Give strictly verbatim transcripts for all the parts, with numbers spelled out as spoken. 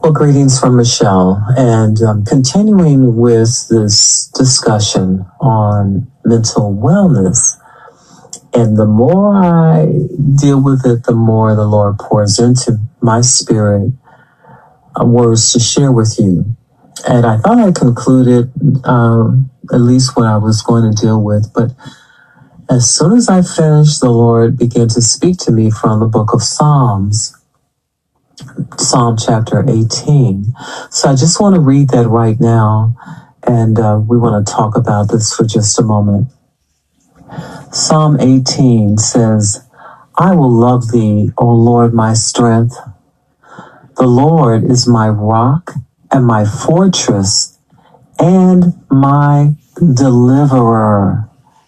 Well, greetings from Michelle, and um, continuing with this discussion on mental wellness. And the more I deal with it, the more the Lord pours into my spirit uh, words to share with you. And I thought I concluded um, at least what I was going to deal with, but as soon as I finished, the Lord began to speak to me from the book of Psalms, Psalm chapter eighteen. So I just want to read that right now, and uh, we want to talk about this for just a moment. Psalm eighteen says, I will love thee, O Lord, my strength. The Lord is my rock and my fortress and my deliverer.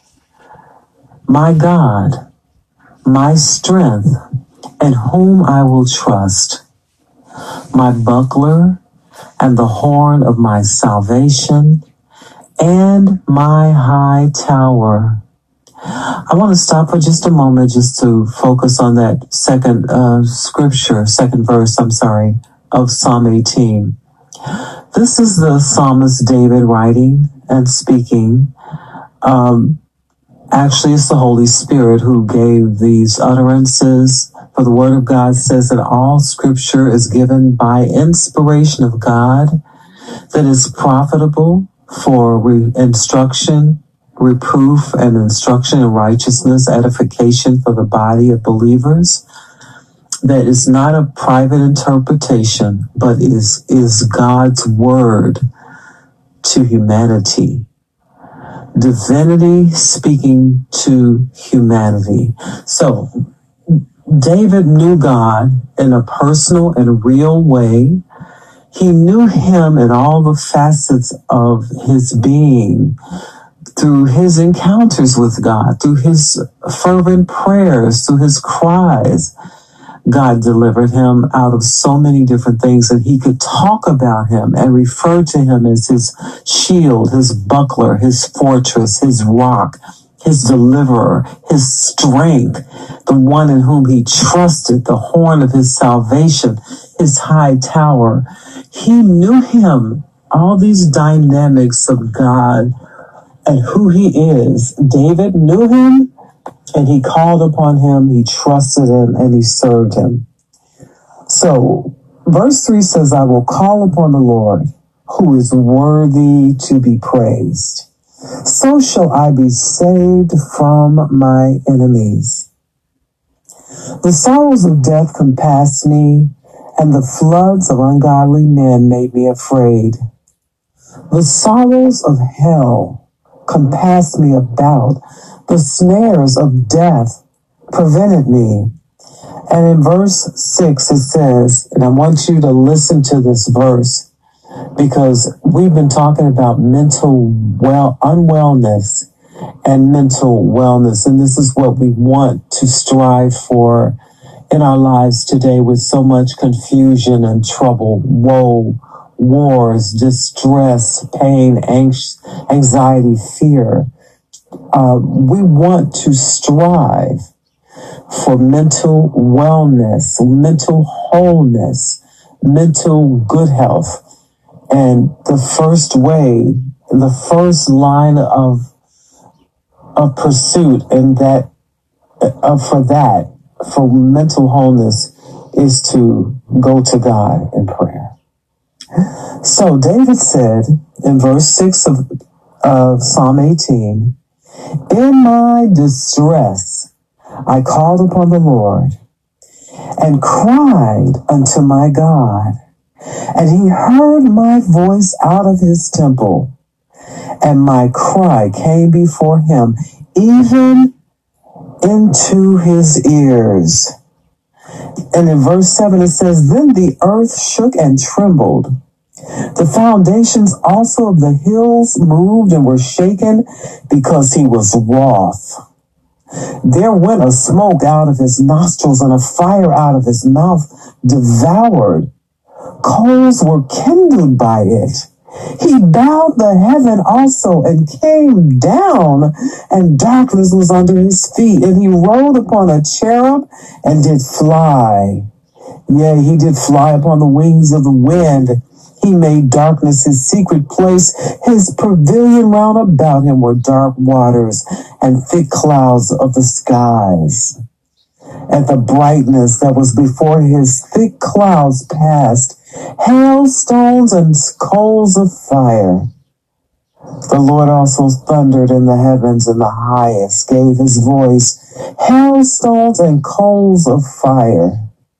My God, my strength, in whom I will trust, my buckler and the horn of my salvation and my high tower. I want to stop for just a moment just to focus on that second uh, scripture, second verse, I'm sorry, of Psalm eighteen. This is the psalmist David writing and speaking. Um, actually, it's the Holy Spirit who gave these utterances. For the Word of God says that all Scripture is given by inspiration of God, that is profitable for re- instruction, reproof, and instruction in righteousness, edification for the body of believers. That is not a private interpretation, but is is God's Word to humanity. Divinity speaking to humanity. So, David knew God in a personal and real way. He knew him in all the facets of his being through his encounters with God, through his fervent prayers, through his cries. God delivered him out of so many different things, and he could talk about him and refer to him as his shield, his buckler, his fortress, his rock, his deliverer, his strength, the one in whom he trusted, the horn of his salvation, his high tower. He knew him, all these dynamics of God and who he is. David knew him, and he called upon him, he trusted him, and he served him. So, verse three says, I will call upon the Lord, who is worthy to be praised. So shall I be saved from my enemies. The sorrows of death compassed me, and the floods of ungodly men made me afraid. The sorrows of hell compassed me about. The snares of death prevented me. And in verse six it says, and I want you to listen to this verse, because we've been talking about mental well unwellness and mental wellness, and this is what we want to strive for in our lives today, with so much confusion and trouble, woe, wars, distress, pain, anx- anxiety, fear. Uh, we want to strive for mental wellness, mental wholeness, mental good health. And the first way, the first line of of pursuit and that uh, for that, for mental wholeness, is to go to God in prayer. So David said in verse six of, of Psalm eighteen, in my distress I called upon the Lord and cried unto my God. And he heard my voice out of his temple, and my cry came before him, even into his ears. And in verse seven it says, then the earth shook and trembled. The foundations also of the hills moved and were shaken, because he was wroth. There went a smoke out of his nostrils, and a fire out of his mouth devoured. Coals were kindled by it. He bowed the heaven also and came down, and darkness was under his feet. And he rode upon a cherub and did fly. Yea, he did fly upon the wings of the wind. He made darkness his secret place. His pavilion round about him were dark waters and thick clouds of the skies. At the brightness that was before his thick clouds passed, hailstones and coals of fire. The Lord also thundered in the heavens, and the highest gave his voice, hailstones and coals of fire.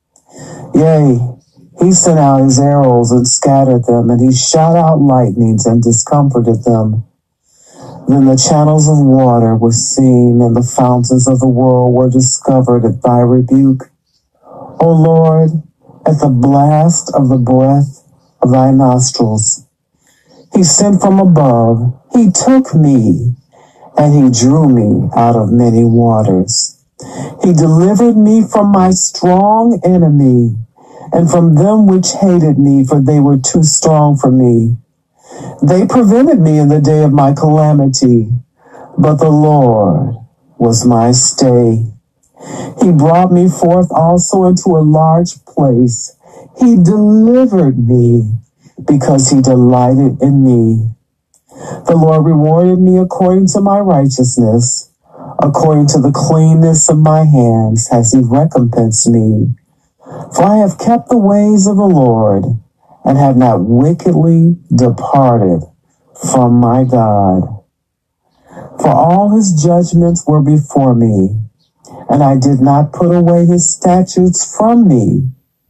Yea, he sent out his arrows and scattered them, and he shot out lightnings and discomforted them. Then the channels of water were seen, and the fountains of the world were discovered at thy rebuke. O Lord, at the blast of the breath of thy nostrils. He sent from above, he took me, and he drew me out of many waters. He delivered me from my strong enemy, and from them which hated me, for they were too strong for me. They prevented me in the day of my calamity, but the Lord was my stay. He brought me forth also into a large place. He delivered me because he delighted in me. The Lord rewarded me according to my righteousness. According to the cleanness of my hands has he recompensed me. For I have kept the ways of the Lord, and have not wickedly departed from my God. For all his judgments were before me, and I did not put away his statutes from me.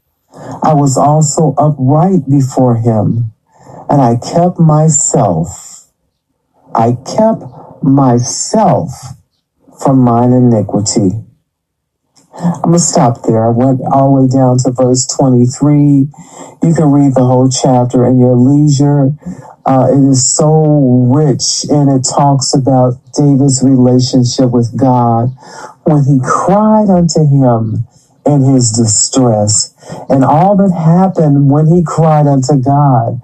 I was also upright before him, and I kept myself. I kept myself from mine iniquity. I'm going to stop there. I went all the way down to verse twenty-three. You can read the whole chapter in your leisure. Uh, it is so rich, and it talks about David's relationship with God when he cried unto him in his distress, and all that happened when he cried unto God.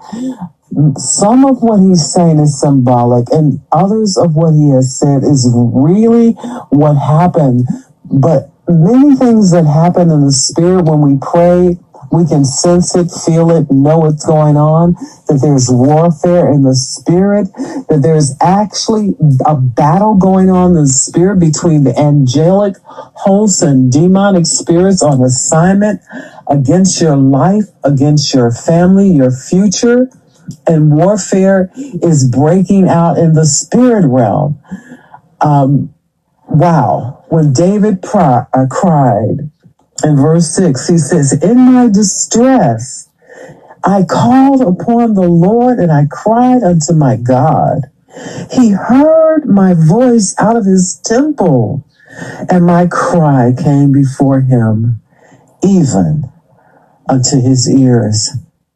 Some of what he's saying is symbolic, and others of what he has said is really what happened. But many things that happen in the spirit when we pray, we can sense it, feel it, know what's going on, that there's warfare in the spirit, that there's actually a battle going on in the spirit between the angelic hosts and demonic spirits on assignment against your life, against your family, your future, and warfare is breaking out in the spirit realm. Um, wow. When David pri- uh, cried, in verse six, he says, in my distress, I called upon the Lord and I cried unto my God. He heard my voice out of his temple, and my cry came before him, even unto his ears.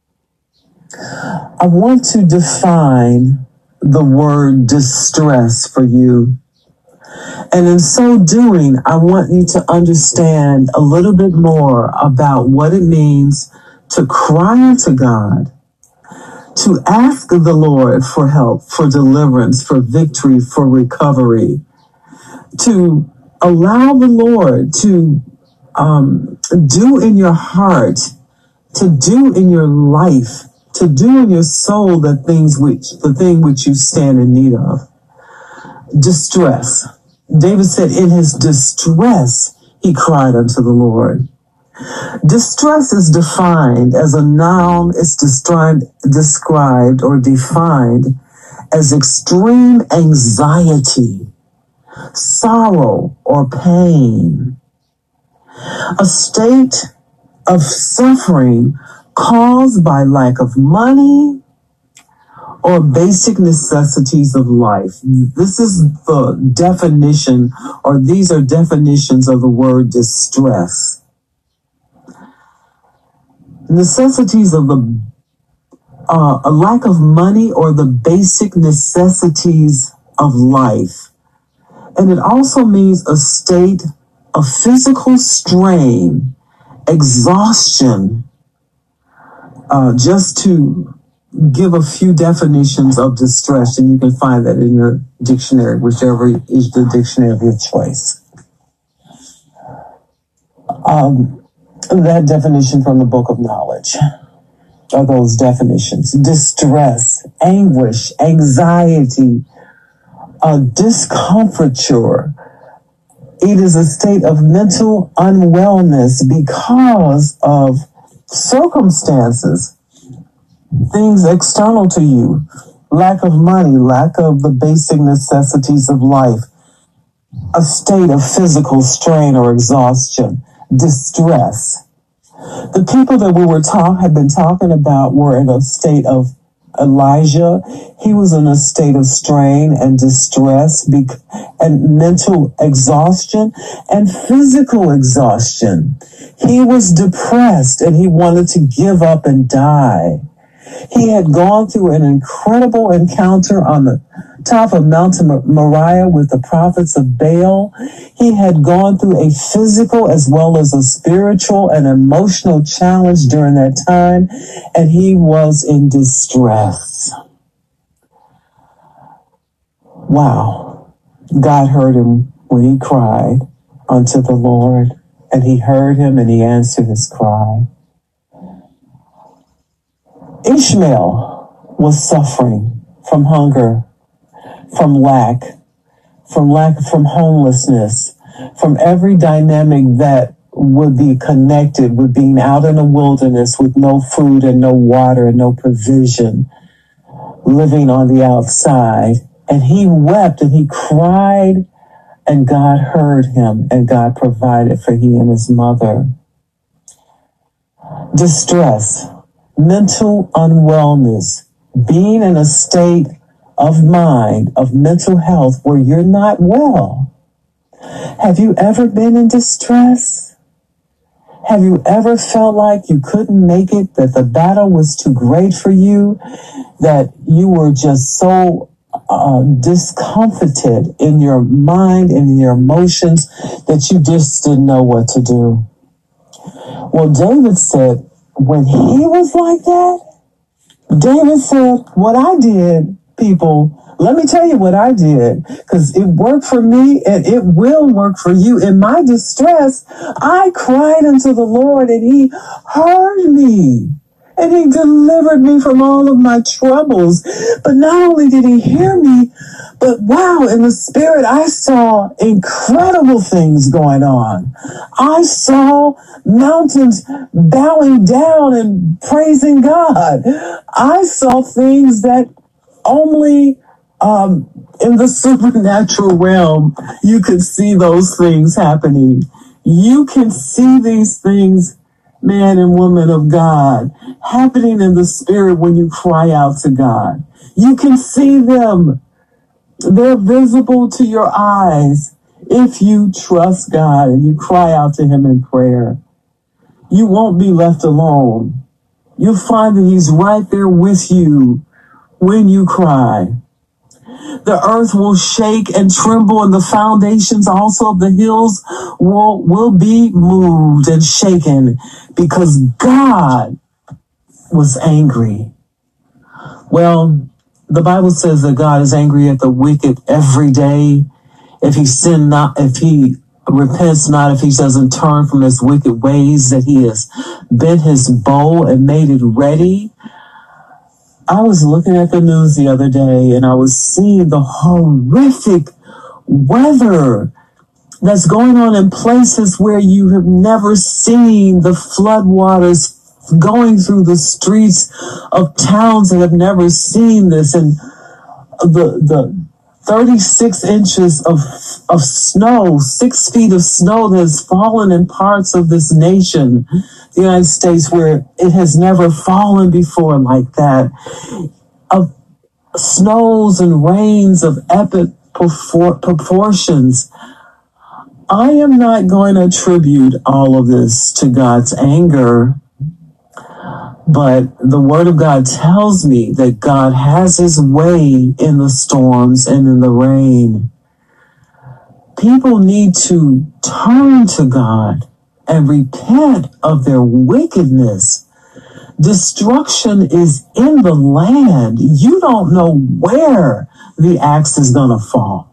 I want to define the word distress for you. And in so doing, I want you to understand a little bit more about what it means to cry unto God, to ask the Lord for help, for deliverance, for victory, for recovery, to allow the Lord to um, do in your heart, to do in your life, to do in your soul the things which, the thing which you stand in need of. Distress. David said in his distress, he cried unto the Lord. Distress is defined as a noun. It's described, described or defined as extreme anxiety, sorrow, or pain. A state of suffering caused by lack of money or basic necessities of life. This is the definition, or these are definitions of the word distress. Necessities of the, uh, a lack of money or the basic necessities of life. And it also means a state of physical strain, exhaustion, uh, just to give a few definitions of distress, and you can find that in your dictionary, whichever is the dictionary of your choice. Um, that definition from the Book of Knowledge, or those definitions: distress, anguish, anxiety, uh, discomfiture. It is a state of mental unwellness because of circumstances, things external to you, lack of money, lack of the basic necessities of life, a state of physical strain or exhaustion, distress. The people that we were talk had been talking about were in a state of Elijah. He was in a state of strain and distress bec- and mental exhaustion and physical exhaustion. He was depressed and he wanted to give up and die. He had gone through an incredible encounter on the top of Mount Moriah with the prophets of Baal. He had gone through a physical as well as a spiritual and emotional challenge during that time, and he was in distress. Wow. God heard him when he cried unto the Lord, and he heard him and he answered his cry. Ishmael was suffering from hunger, from lack, from lack, from homelessness, from every dynamic that would be connected with being out in the wilderness with no food and no water and no provision, living on the outside. And he wept and he cried, and God heard him, and God provided for he and his mother. Distress, mental unwellness, being in a state of mind, of mental health where you're not well. Have you ever been in distress? Have you ever felt like you couldn't make it, that the battle was too great for you, that you were just so uh, discomfited in your mind and in your emotions that you just didn't know what to do? Well, David said, when he was like that, David said, what I did, people, let me tell you what I did, because it worked for me and it will work for you. In my distress, I cried unto the Lord and he heard me and he delivered me from all of my troubles. But not only did he hear me, but wow, in the spirit, I saw incredible things going on. I saw mountains bowing down and praising God. I saw things that only um, in the supernatural realm you could see those things happening. You can see these things, man and woman of God, happening in the spirit when you cry out to God. You can see them. They're visible to your eyes if you trust God and you cry out to him in prayer. You won't be left alone. You'll find that he's right there with you when you cry. The earth will shake and tremble, and the foundations also of the hills will, will be moved and shaken because God was angry. Well, the Bible says that God is angry at the wicked every day. If he sin not, if he repents not, if he doesn't turn from his wicked ways, that he has bent his bow and made it ready. I was looking at the news the other day and I was seeing the horrific weather that's going on in places where you have never seen, the floodwaters going through the streets of towns that have never seen this, and the the thirty-six inches of of snow, six feet of snow that has fallen in parts of this nation, the United States, where it has never fallen before like that, of snows and rains of epic proportions. I am not going to attribute all of this to God's anger, but the Word of God tells me that God has his way in the storms and in the rain. People need to turn to God and repent of their wickedness. Destruction is in the land. You don't know where the axe is going to fall.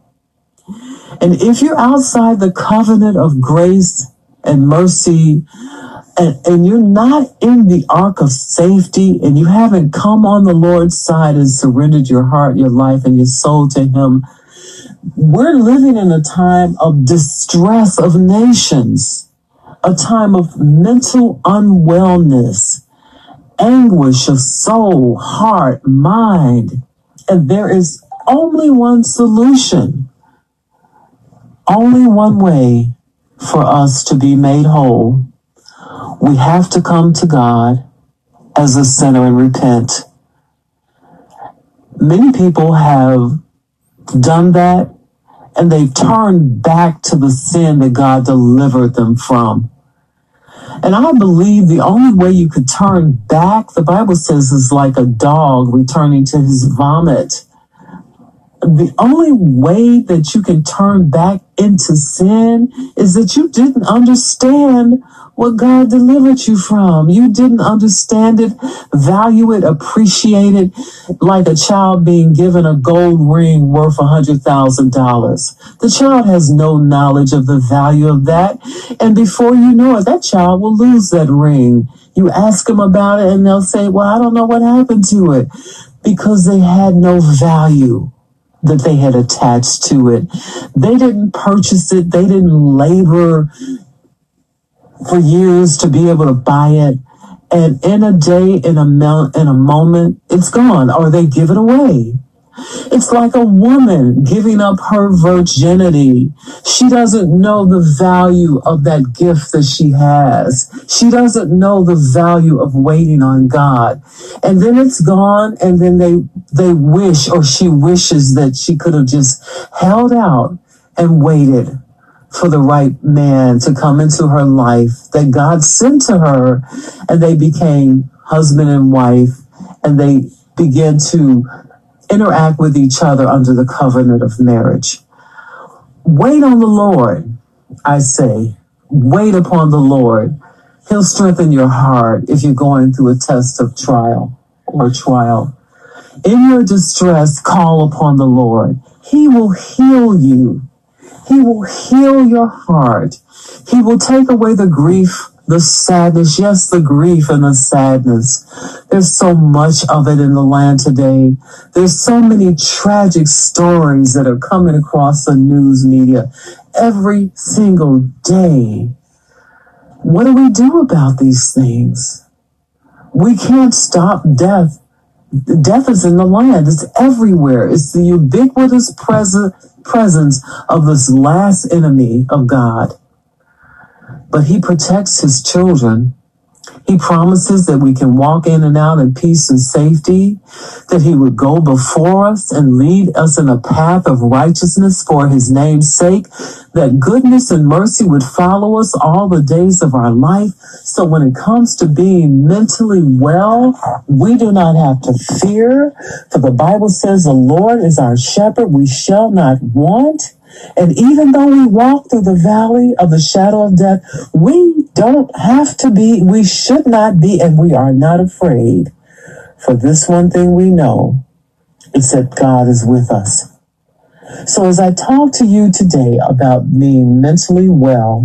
And if you're outside the covenant of grace and mercy and, and you're not in the ark of safety, and you haven't come on the Lord's side and surrendered your heart, your life, and your soul to him, we're living in a time of distress of nations, a time of mental unwellness, anguish of soul, heart, mind. And there is only one solution, only one way for us to be made whole. We have to come to God as a sinner and repent. Many people have done that, and they've turned back to the sin that God delivered them from. And I believe the only way you could turn back, the Bible says, is like a dog returning to his vomit. The only way that you can turn back into sin is that you didn't understand what God delivered you from. You didn't understand it, value it, appreciate it, like a child being given a gold ring worth a hundred thousand dollars. The child has no knowledge of the value of that. And before you know it, that child will lose that ring. You ask them about it and they'll say, well, I don't know what happened to it, because they had no value that they had attached to it. They didn't purchase it. They didn't labor for years to be able to buy it. And in a day, in a mel- in a moment, it's gone, or they give it away. It's like a woman giving up her virginity. She doesn't know the value of that gift that she has. She doesn't know the value of waiting on God. And then it's gone, and then they, they wish, or she wishes that she could have just held out and waited for the right man to come into her life that God sent to her, and they became husband and wife, and they began to interact with each other under the covenant of marriage. Wait on the Lord, I say. Wait upon the Lord. He'll strengthen your heart if you're going through a test of trial or trial. In your distress, call upon the Lord. He will heal you. He will heal your heart. He will take away the grief, the sadness, yes, the grief and the sadness. There's so much of it in the land today. There's so many tragic stories that are coming across the news media every single day. What do we do about these things? We can't stop death. Death is in the land. It's everywhere. It's the ubiquitous present, presence of this last enemy of God. But he protects his children. He promises that we can walk in and out in peace and safety, that he would go before us and lead us in a path of righteousness for his name's sake, that goodness and mercy would follow us all the days of our life. So when it comes to being mentally well, we do not have to fear, for the Bible says the Lord is our shepherd, we shall not want. And even though we walk through the valley of the shadow of death, we don't have to be, we should not be, and we are not afraid. For this one thing we know, is that God is with us. So as I talk to you today about being mentally well,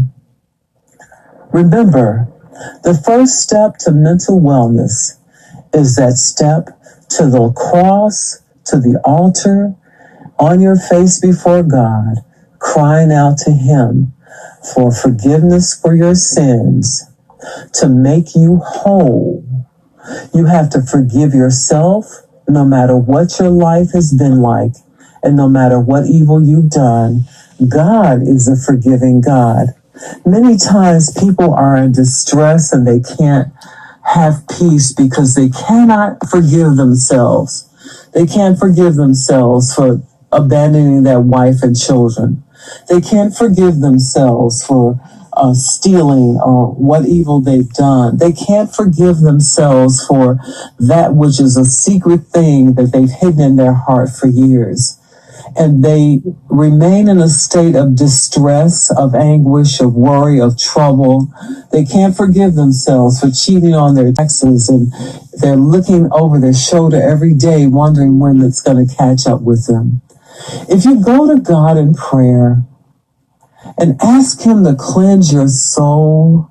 remember, the first step to mental wellness is that step to the cross, to the altar, on your face before God, crying out to him for forgiveness for your sins, to make you whole. You have to forgive yourself no matter what your life has been like, and no matter what evil you've done. God is a forgiving God. Many times people are in distress and they can't have peace because they cannot forgive themselves. They can't forgive themselves for abandoning their wife and children. They can't forgive themselves for uh, stealing or what evil they've done. They can't forgive themselves for that which is a secret thing that they've hidden in their heart for years. And they remain in a state of distress, of anguish, of worry, of trouble. They can't forgive themselves for cheating on their exes, and they're looking over their shoulder every day, wondering when it's going to catch up with them. If you go to God in prayer and ask him to cleanse your soul,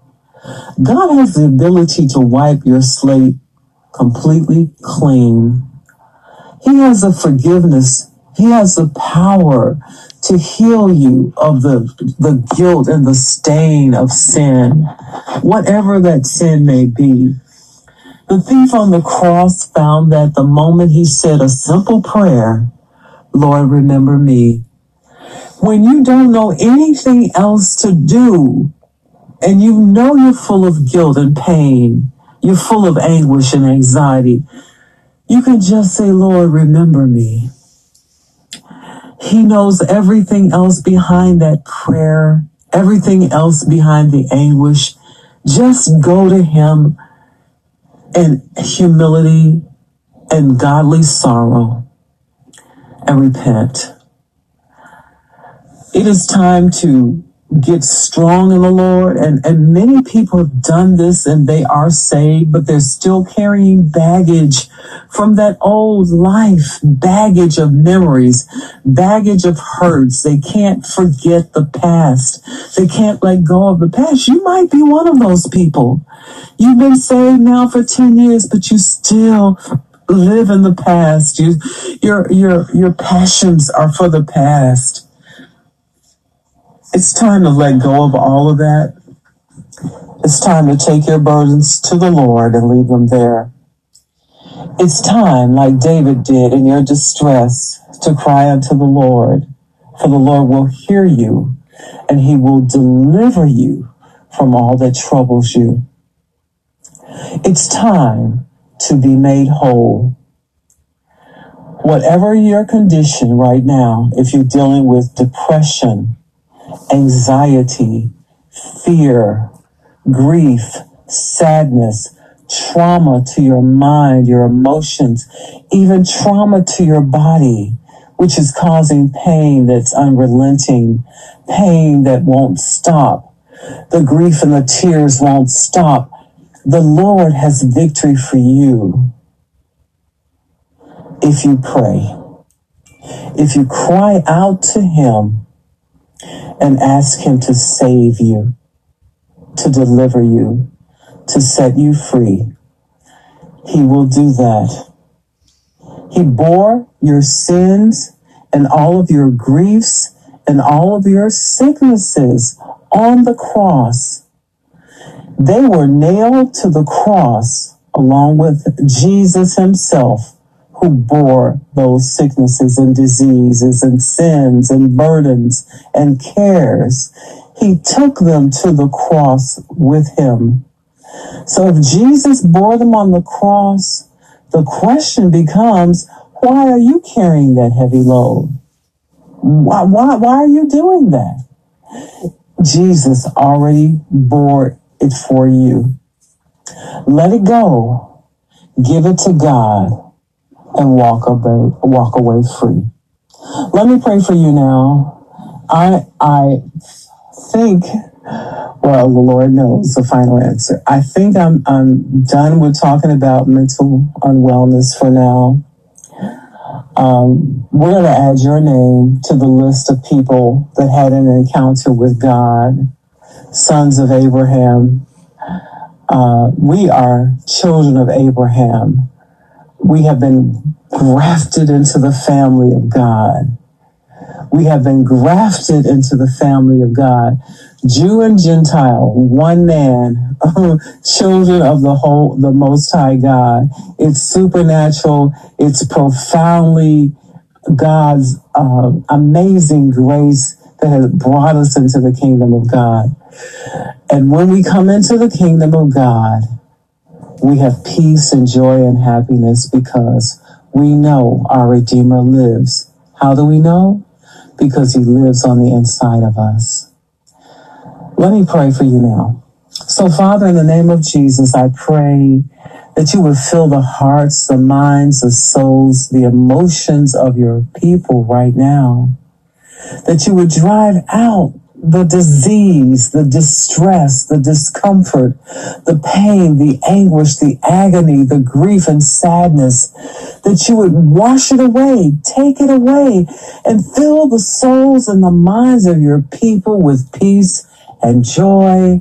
God has the ability to wipe your slate completely clean. He has the forgiveness. He has the power to heal you of the, the guilt and the stain of sin, whatever that sin may be. The thief on the cross found that the moment he said a simple prayer, Lord, remember me. When you don't know anything else to do, and you know you're full of guilt and pain, you're full of anguish and anxiety, you can just say, Lord, remember me. He knows everything else behind that prayer, everything else behind the anguish. Just go to him in humility and godly sorrow and repent. It is time to get strong in the Lord, and, and many people have done this and they are saved, but they're still carrying baggage from that old life, baggage of memories, baggage of hurts. They can't forget the past. They can't let go of the past. You might be one of those people. You've been saved now for ten years, but you still live in the past. You, your, your, your passions are for the past. It's time to let go of all of that. It's time to take your burdens to the Lord and leave them there. It's time, like David did in your distress, to cry unto the Lord, for the Lord will hear you and he will deliver you from all that troubles you. It's time to be made whole. Whatever your condition right now, if you're dealing with depression, anxiety, fear, grief, sadness, trauma to your mind, your emotions, even trauma to your body, which is causing pain that's unrelenting, pain that won't stop. The grief and the tears won't stop. The Lord has victory for you if you pray. If you cry out to him and ask him to save you, to deliver you, to set you free, he will do that. He bore your sins and all of your griefs and all of your sicknesses on the cross. They were nailed to the cross along with Jesus himself, who bore those sicknesses and diseases and sins and burdens and cares. He took them to the cross with him. So if Jesus bore them on the cross, the question becomes, why are you carrying that heavy load? Why, why, why are you doing that? Jesus already bore it for you. Let it go. Give it to God and walk away, walk away free. Let me pray for you now. I, I think, well, the Lord knows the final answer. I think I'm, I'm done with talking about mental unwellness for now. Um, we're going to add your name to the list of people that had an encounter with God, sons of Abraham. Uh, we are children of Abraham. We have been grafted into the family of God. We have been grafted into the family of God. Jew and Gentile, one man, children of the whole, the Most High God. It's supernatural. It's profoundly God's uh, amazing grace that has brought us into the kingdom of God. And when we come into the kingdom of God, we have peace and joy and happiness because we know our Redeemer lives. How do we know? Because he lives on the inside of us. Let me pray for you now. So, Father, in the name of Jesus, I pray that you would fill the hearts, the minds, the souls, the emotions of your people right now. That you would drive out the disease, the distress, the discomfort, the pain, the anguish, the agony, the grief and sadness, that you would wash it away, take it away, and fill the souls and the minds of your people with peace and joy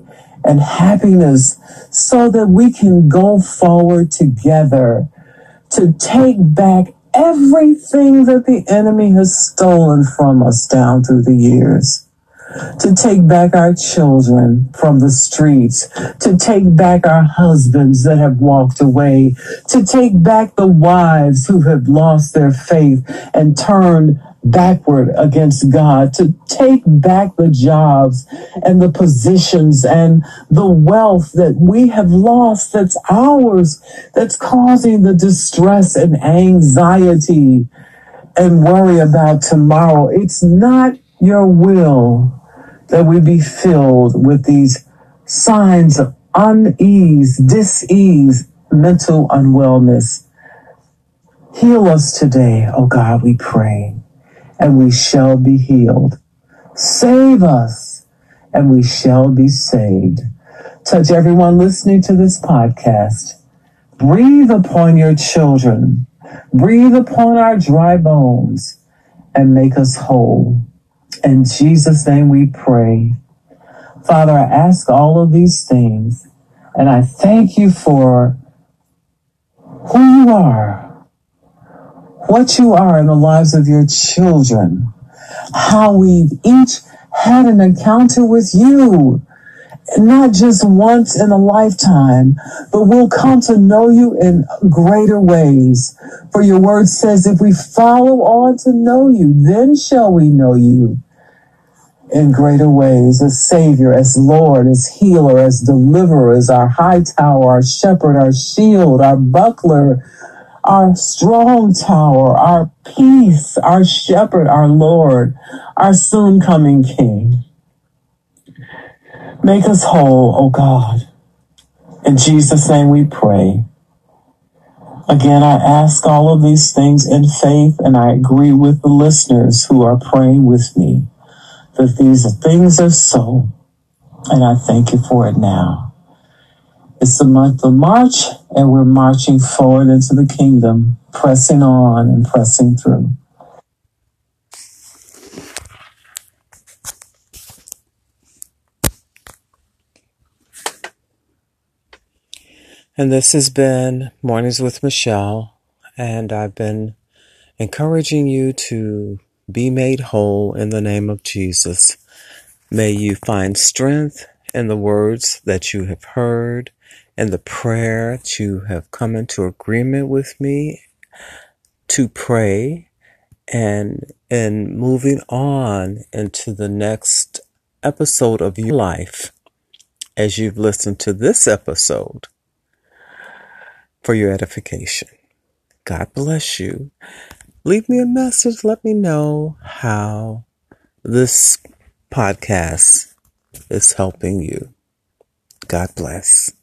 and happiness so that we can go forward together to take back everything that the enemy has stolen from us down through the years. To take back our children from the streets, to take back our husbands that have walked away, to take back the wives who have lost their faith and turned backward against God, to take back the jobs and the positions and the wealth that we have lost that's ours, that's causing the distress and anxiety and worry about tomorrow. It's not your will that we be filled with these signs of unease, dis-ease, mental unwellness. Heal us today, oh God, we pray, and we shall be healed. Save us, and we shall be saved. Touch everyone listening to this podcast. Breathe upon your children. Breathe upon our dry bones, and make us whole. In Jesus' name we pray. Father, I ask all of these things, and I thank you for who you are, what you are in the lives of your children, how we've each had an encounter with you, not just once in a lifetime, but we'll come to know you in greater ways. For your word says, if we follow on to know you, then shall we know you in greater ways, as Savior, as Lord, as Healer, as Deliverer, as our high tower, our shepherd, our shield, our buckler, our strong tower, our peace, our shepherd, our Lord, our soon coming King. Make us whole, O God. In Jesus' name we pray. Again, I ask all of these things in faith, and I agree with the listeners who are praying with me that these things are so, and I thank you for it now. It's the month of March, and we're marching forward into the kingdom, pressing on and pressing through. And this has been Mornings with Michelle, and I've been encouraging you to be made whole in the name of Jesus. May you find strength in the words that you have heard and the prayer that you have come into agreement with me to pray, and in moving on into the next episode of your life as you've listened to this episode for your edification. God bless you. Leave me a message. Let me know how this podcast is helping you. God bless.